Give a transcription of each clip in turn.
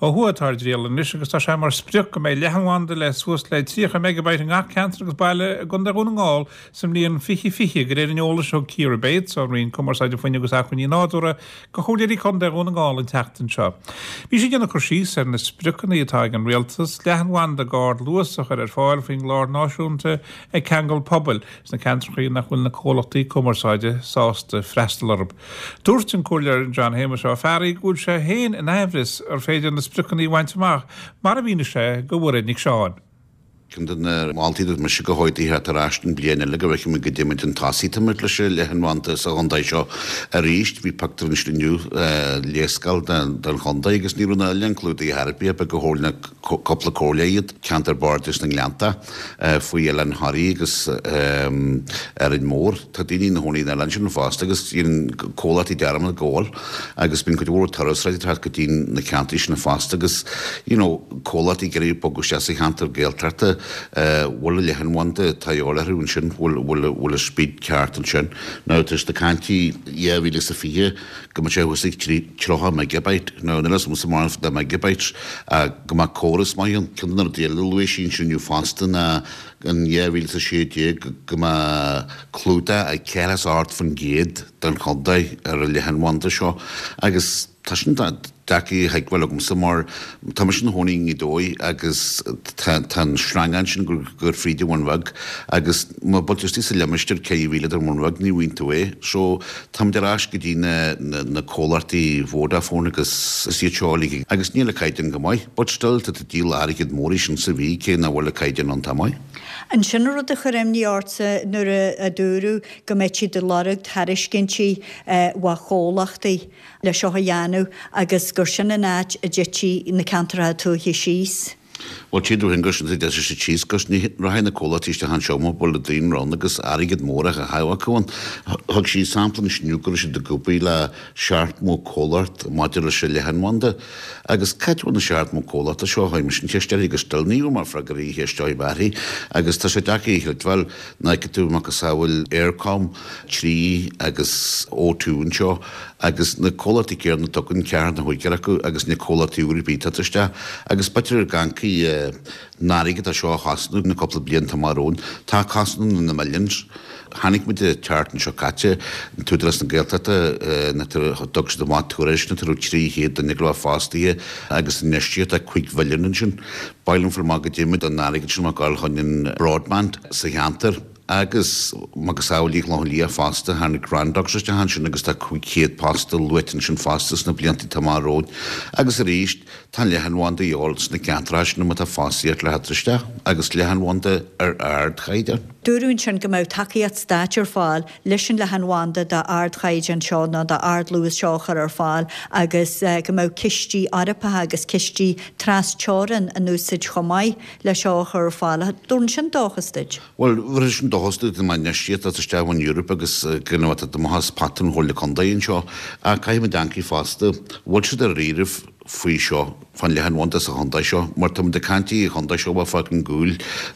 ó thuairtardíal an agus tá sé mar spruch go mé lehanháinde le suas le 3 megabyte an cancer agus bailile gon darún ngáil sem líon fichi go réidir neola seo Ciara Bates ó rion cumarsáide faoine agus acuní nádúra go chóidirí chun darún ngáil in teachtain seo. Bhí sé gannach chusís ar na spruchaí atá an rialtas lehanháinde gáard luasach ar fáil faoin glár náisiúnta ag Kangol Pobal na cantraí nach bhfuil na cólachtaí cumarsáide sásta freistalorb. Dúirt an cúilear John Héime seo fearraí gúil sé héin in Éivris ar féidir na spruchaí bhaintteach mar a bhíne sé go bhfuir nig seáin. Cyndan máltíad me se go háidí hat ar astan bliana le go bheith me go déimiid an tasí tamid le se lehanmanta sa hondaid seo a ríist bhí pactar an stuniu léascail den hondaid agus níúna leanclúta í Harpi a go hólna coppla cóléiad ceantar bordis na Gleanta faoi Ellen Harry agus ar an mór tá daoine na hónaí na lein sin fásta agus íon cólatí dearm na ggóil agus bín go dúir tarasráid go dtín na ceantaí na fásta agus cólatí geir bogus sé cheantar géaltarta bhfuil lehanmhainte taola rún sin bhfuil speed ceartan sin. Ná tus de cantí éhhíle sa fihe go sé husaigh 3 megabyte ná nalas mu mar de megabyte a go má choras mai an cynnar déile luéis sin sinniu fásta na an éhhíle sa sédé go má clúta a ceras art fan géad den chodaid ar a lehanmhainte seo agus tá sin daci heaghfuil agam sa mar tá sin hónaí í dói agus tan srangan sin gur fríide bhainmhag agus má boltistí sa leimisteir céhhíle ar mhainmhag ní bhainte é, so tam derás go dtí na cólartaí Vodafone agus síteálaigh agus níla caiidean go maiid, bud still tá díl airigid mórí sin sa bhí cé na bhfuil caiidean an tamáid. An sin rud a choréimní ása nuair a dúrú go méid si de larug thariscintí wa chólachtaí le seo dhéanú agus gur sin in áit a dití na cantará tú hi síos. Well, tíadú hin gosin de sé tíos gus ní rahanna cólatíiste han seomá bol a dtíon ran agus airigid mórach a hahaáin. Thug sí samplan sniúgur sé de gopaí le seart mó cólart maidir le se lehanmhainte agus caitú na seart mó cólart a seo haim sin teisteir agus stilníú mar fragarí héisteáid bharthaí agus tá sé daci bhfuil na tú agus saoil Aircom trí agus O2 seo agus na cólatí céar na tugann cear na chuigear acu agus na cólatíúí bítaiste agus batir gancaí náriga a seo hasnú na coppla blianta marrón, tá hasnú na millions. Hannig mit de chartan seo caite túdras na géaltata na dogus do mátúéis na trú trí héad a nigla fástaí agus neistíad a chuig bhilinn sin. Bailm for mag déimiid an náriga sin má gáil chuinn broadband sa cheantar agus magus álaíh le lí fásta hána grandachiste han sin agus tá chuichéad pasta luitin sin fástas na blianttí tamáród agus a ríist tá lehanmhainte jóls na ceantrás na tá fáíart le hatriste agus lehanmhainte ar ard chaide. Dúrún sin go mbeidh takeíad státear fáil leis sin lehanmhainte de ard chaide an seo ná de ard luas seochar ar fáil agus go mbeidh cistí arapathe agus cistí trásteáran a núsid chomáid le seochar ar fáil. Dúrún sin dóchasteid? Well, bhfuir sin dóchasteid na maine siad a steabhain Europa agus gnáta do mahas patan hóla condaíonn seo a caiim danci fásta bhil si a riirih faoi seo fan lehanmhainte sa hondaid seo, mar tam de cantí hondaid seo bh fa an gúil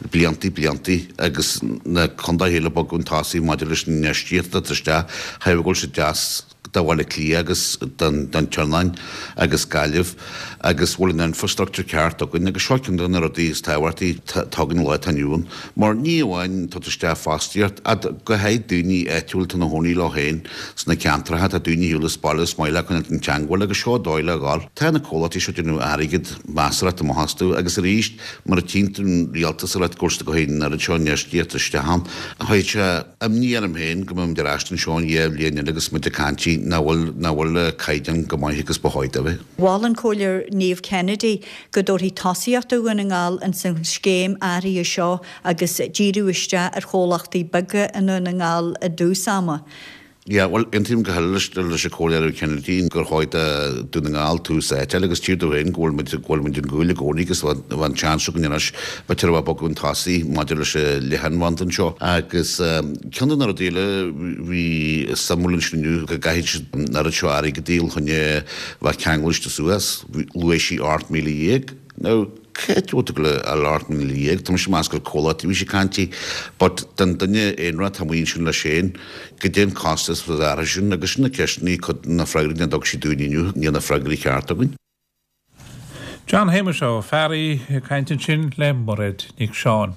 blianttí agus na condaid héile bagún tásaí maidir leis na neistíad a triste hebhgóil sé deas bhile clí agus den tearnain agus gaiileh agus bhfuil an infrastructure ceart agan agus seoicin don ar dtíos táhairtaí tugann le aniuúin, mar ní bhhain tá ste fástiíart a go héad dúní éitiúilta na hónaí le héin sna ceantrathe a dúní hiúlas ballas maile chun an teanghil agus seo dáile gáil. Tá na cólatí seo dú airigid measrat a hasú agus a ríist mar a tínún rialtas a leit gústa go héin ar an seo neistíad a stehan. A chuid am ní am héin go m de rastan seán éh líana agus mu de cantí na bhfuil caiidean go maithagus beáid a bheith. Bháil an cóilear Niamh Kennedy go dúirí tosaíocht a bhain ngáil an san scéim airí seo agus díúiste ar chólachtaí bige in ngáil a dúsama. Ja, well, intim go heiliste leis a cóilear Kennedy gur háid a dúna ngáil tú séite agus tíú héin ghfuil muid an gúla gcónaígus bhain teanú go inas ba tir bh bagún tasaí maidir leis lehanmhaintan seo agus ceanan ar a déile bhí samúlann sinniu go gaiid ar a seo airí go díal chunne bheith ceangliste suas luéisí 8 milliún. Now, Ceitúta go le a láirtmin líag, tá sé más go cólatí bhí sé cantí, but den duine éonra tamhaíonn sin le séin go déon costas fa ar sin agus na ceisnaí chud na freigraí na dog sí dúiniu ní na freigraí ceart agan. John Hamish ó ferry caiintin sin le morid Nick Sean.